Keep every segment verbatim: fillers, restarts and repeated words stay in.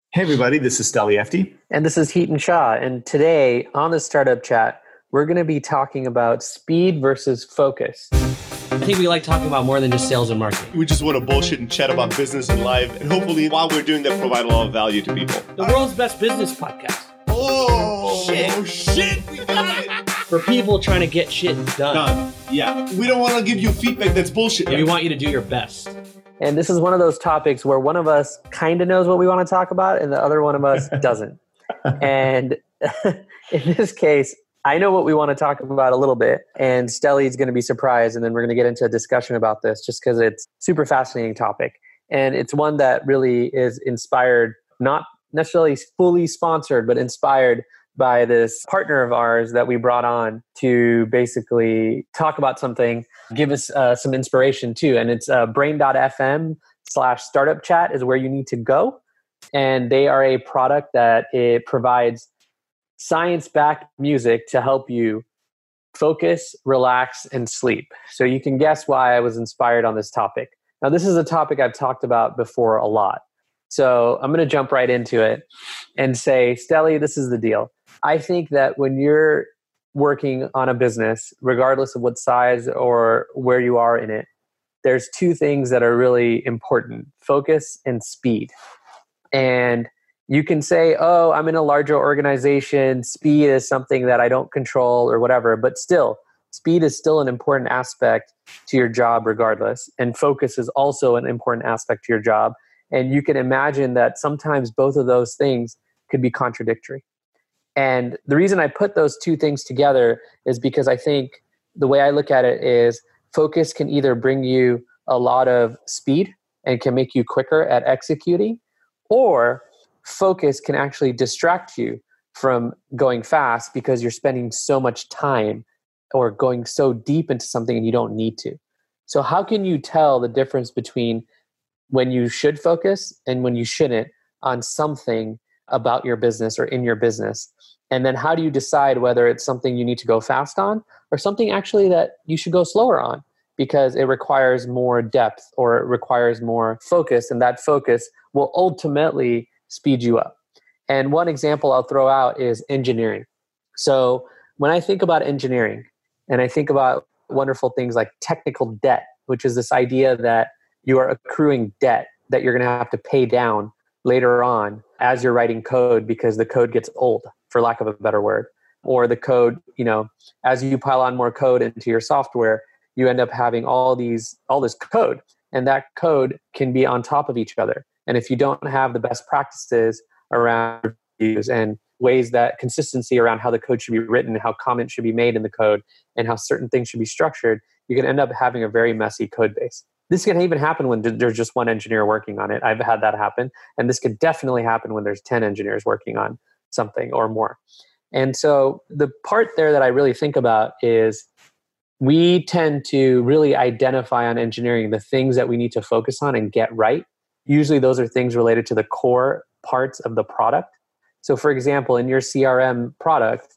Hey everybody, this is Steli Efti. And this is Heaton Shah. And today on the Startup Chat, we're going to be talking about speed versus focus. I think we like talking about more than just sales and marketing. We just want to bullshit and chat about business and life. And hopefully while we're doing that, provide a lot of value to people. The world's best business podcast. Oh, shit. Oh, shit. We got it. For people trying to get shit done. Done. Yeah. We don't want to give you feedback that's bullshit. Yeah, we want you to do your best. And this is one of those topics where one of us kind of knows what we want to talk about and the other one of us doesn't. And in this case, I know what we want to talk about a little bit, and Steli is going to be surprised, and then we're going to get into a discussion about this just because it's a super fascinating topic. And it's one that really is inspired, not necessarily fully sponsored, but inspired by this partner of ours that we brought on to basically talk about something, give us uh, some inspiration too. And it's uh, brain.fm slash startup chat is where you need to go. And they are a product that it provides science-backed music to help you focus, relax, and sleep. So you can guess why I was inspired on this topic. Now, this is a topic I've talked about before a lot. So I'm going to jump right into it and say, Steli, this is the deal. I think that when you're working on a business, regardless of what size or where you are in it, there's two things that are really important: focus and speed. And you can say, oh, I'm in a larger organization. Speed is something that I don't control or whatever. But still, speed is still an important aspect to your job regardless. And focus is also an important aspect to your job. And you can imagine that sometimes both of those things could be contradictory. And the reason I put those two things together is because I think the way I look at it is focus can either bring you a lot of speed and can make you quicker at executing, or focus can actually distract you from going fast because you're spending so much time or going so deep into something and you don't need to. So how can you tell the difference between when you should focus and when you shouldn't on something about your business or in your business? And then how do you decide whether it's something you need to go fast on or something actually that you should go slower on because it requires more depth or it requires more focus, and that focus will ultimately speed you up. And one example I'll throw out is engineering. So when I think about engineering and I think about wonderful things like technical debt, which is this idea that you are accruing debt that you're going to have to pay down later on as you're writing code because the code gets old, for lack of a better word. Or the code, you know, as you pile on more code into your software, you end up having all these, all this code, and that code can be on top of each other. And if you don't have the best practices around reviews and ways that consistency around how the code should be written, how comments should be made in the code, and how certain things should be structured, you can end up having a very messy code base. This can even happen when there's just one engineer working on it. I've had that happen. And this could definitely happen when there's ten engineers working on something or more. And so the part there that I really think about is we tend to really identify on engineering the things that we need to focus on and get right. Usually those are things related to the core parts of the product. So for example, in your C R M product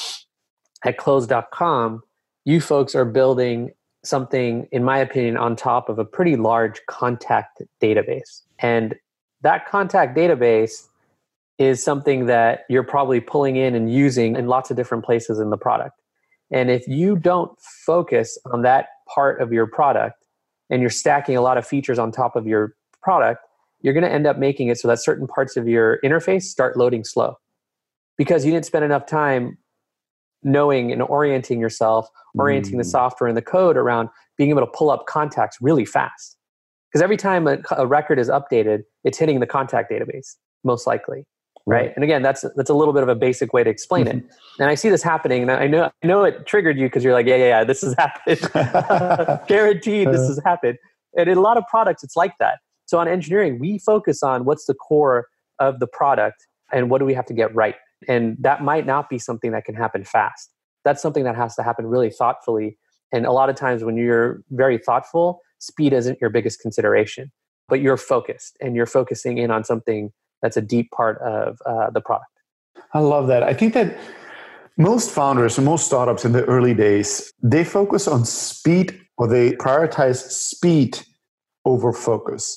at close dot com, you folks are building something, in my opinion, on top of a pretty large contact database. And that contact database is something that you're probably pulling in and using in lots of different places in the product. And if you don't focus on that part of your product and you're stacking a lot of features on top of your product, you're going to end up making it so that certain parts of your interface start loading slow because you didn't spend enough time knowing and orienting yourself, orienting mm. the software and the code around being able to pull up contacts really fast. Because every time a, a record is updated, it's hitting the contact database, most likely. Right. right. And again, that's that's a little bit of a basic way to explain mm-hmm. it. And I see this happening, and I know I know it triggered you because you're like, yeah, yeah, yeah, this has happened. Guaranteed this has happened. And in a lot of products, it's like that. So on engineering, we focus on what's the core of the product and what do we have to get right. And that might not be something that can happen fast. That's something that has to happen really thoughtfully. And a lot of times when you're very thoughtful, speed isn't your biggest consideration, but you're focused and you're focusing in on something that's a deep part of uh, the product. I love that. I think that most founders and most startups in the early days, they focus on speed, or they prioritize speed over focus.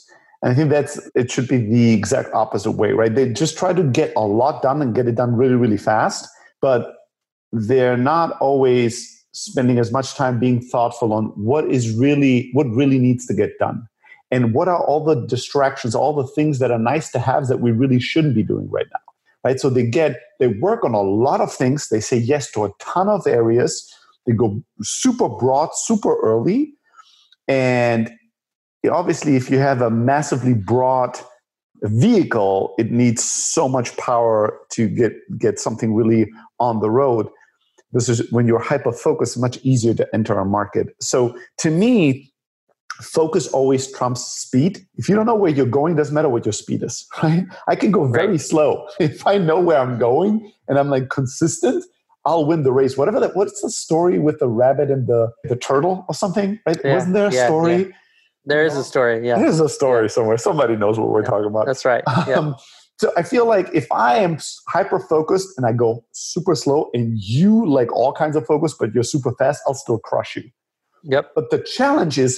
And I think that's it should be the exact opposite way, right? They just try to get a lot done and get it done really, really fast, but they're not always spending as much time being thoughtful on what is really, what really needs to get done. And what are all the distractions, all the things that are nice to have that we really shouldn't be doing right now, right? So they get, they work on a lot of things. They say yes to a ton of areas. They go super broad, super early. And obviously, if you have a massively broad vehicle, it needs so much power to get, get something really on the road. This is when you're hyper-focused, much easier to enter a market. So to me, focus always trumps speed. If you don't know where you're going, it doesn't matter what your speed is, right? I can go very right. slow. If I know where I'm going and I'm like consistent, I'll win the race. Whatever that, what's the story with the rabbit and the, the turtle or something, right? Yeah, Wasn't there a yeah, story? Yeah. There is a story, yeah. There's a story yeah. somewhere. Somebody knows what we're yeah. talking about. That's right. Yeah. Um, so I feel like if I am hyper-focused and I go super slow and you like all kinds of focus, but you're super fast, I'll still crush you. Yep. But the challenge is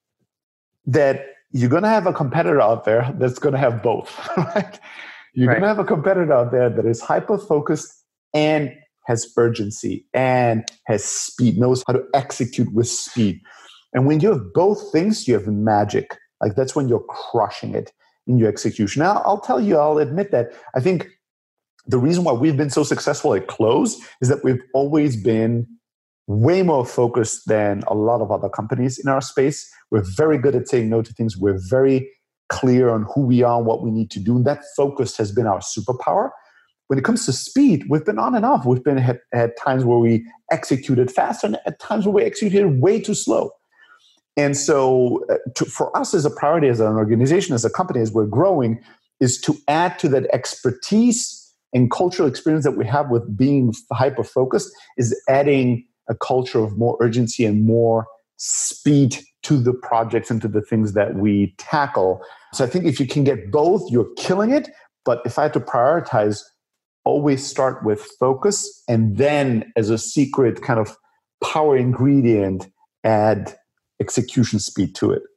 that you're going to have a competitor out there that's going to have both, right? You're right. going to have a competitor out there that is hyper-focused and has urgency and has speed, knows how to execute with speed. And when you have both things, you have magic. Like that's when you're crushing it in your execution. Now, I'll tell you, I'll admit that I think the reason why we've been so successful at Close is that we've always been way more focused than a lot of other companies in our space. We're very good at saying no to things. We're very clear on who we are and what we need to do. And that focus has been our superpower. When it comes to speed, we've been on and off. We've been at, at times where we executed fast and at times where we executed way too slow. And so uh, to, for us as a priority, as an organization, as a company, as we're growing, is to add to that expertise and cultural experience that we have with being hyper-focused, is adding a culture of more urgency and more speed to the projects and to the things that we tackle. So I think if you can get both, you're killing it. But if I had to prioritize, always start with focus and then as a secret kind of power ingredient, add execution speed to it.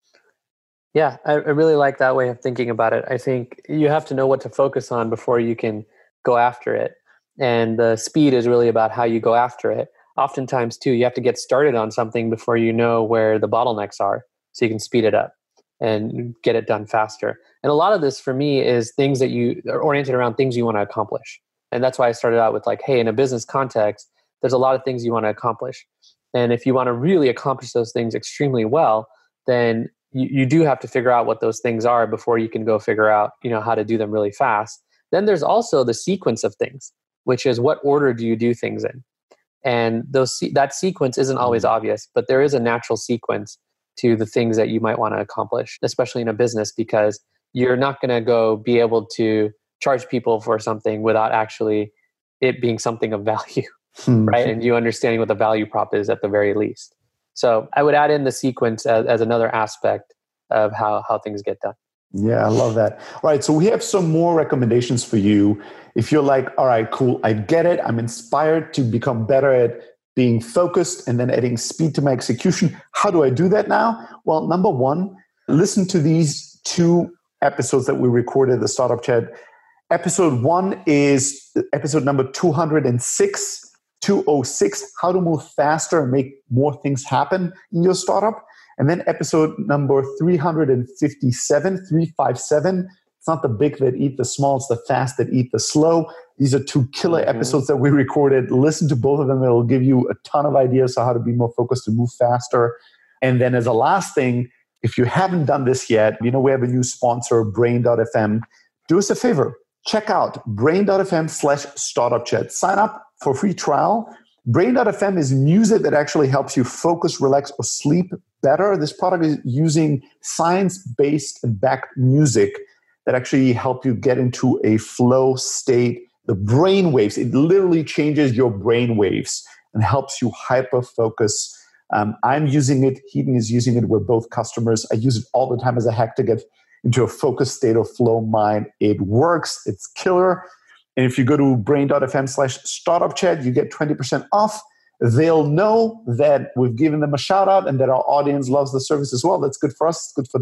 Yeah, I, I really like that way of thinking about it. I think you have to know what to focus on before you can go after it. And the speed is really about how you go after it. Oftentimes, too, you have to get started on something before you know where the bottlenecks are so you can speed it up and get it done faster. And a lot of this for me is things that you are oriented around things you want to accomplish. And that's why I started out with like, hey, in a business context, there's a lot of things you want to accomplish. And if you want to really accomplish those things extremely well, then you, you do have to figure out what those things are before you can go figure out, you know, how to do them really fast. Then there's also the sequence of things, which is what order do you do things in? And those that sequence isn't always obvious, but there is a natural sequence to the things that you might want to accomplish, especially in a business, because you're not going to go be able to charge people for something without actually it being something of value. Hmm. Right. And you understanding what the value prop is at the very least. So I would add in the sequence as, as another aspect of how, how things get done. Yeah, I love that. All right. So we have some more recommendations for you. If you're like, all right, cool, I get it. I'm inspired to become better at being focused and then adding speed to my execution. How do I do that now? Well, number one, listen to these two episodes that we recorded, the Startup Chat. Episode one is episode number two hundred six. two oh six, how to move faster and make more things happen in your startup. And then episode number three fifty-seven, three fifty-seven. It's not the big that eat the small, it's the fast that eat the slow. These are two killer mm-hmm. episodes that we recorded. Listen to both of them. It'll give you a ton of ideas on how to be more focused and move faster. And then as a last thing, if you haven't done this yet, you know, we have a new sponsor, Brain dot f m. Do us a favor. Check out Brain dot f m slash startup chat. Sign up for free trial. Brain dot f m is music that actually helps you focus, relax, or sleep better. This product is using science-based and backed music that actually help you get into a flow state. The brain waves, it literally changes your brain waves and helps you hyper-focus. Um, I'm using it. Heaton is using it. We're both customers. I use it all the time as a hack to get into a focused state of flow mind. It works. It's killer. And if you go to brain dot f m slash startup chat, you get twenty percent off. They'll know that we've given them a shout out and that our audience loves the service as well. That's good for us. It's good for them.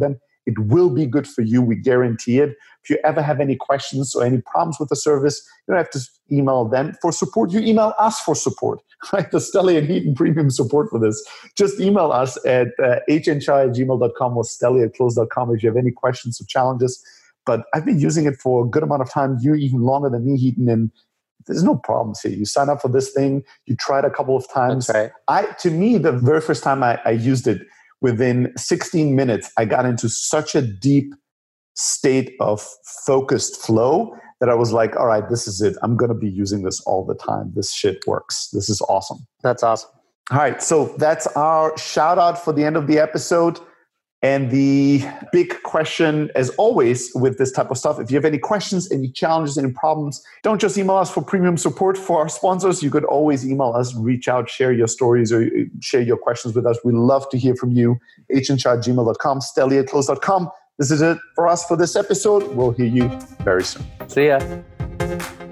It will be good for you. We guarantee it. If you ever have any questions or any problems with the service, you don't have to email them for support. You email us for support, right? The Stelly and Heaton premium support for this. Just email us at uh, h n chai at gmail dot com or stelly at close dot com if you have any questions or challenges. But I've been using it for a good amount of time. You even longer than me, Heaton, and there's no problems here. You sign up for this thing. You try it a couple of times. That's right. I, to me, the very first time I, I used it, within sixteen minutes, I got into such a deep state of focused flow that I was like, all right, this is it. I'm going to be using this all the time. This shit works. This is awesome. That's awesome. All right. So that's our shout out for the end of the episode. And the big question, as always, with this type of stuff, if you have any questions, any challenges, any problems, don't just email us for premium support for our sponsors. You could always email us, reach out, share your stories, or share your questions with us. We love to hear from you. h n chai at gmail dot com, stelly at close dot com. This is it for us for this episode. We'll hear you very soon. See ya.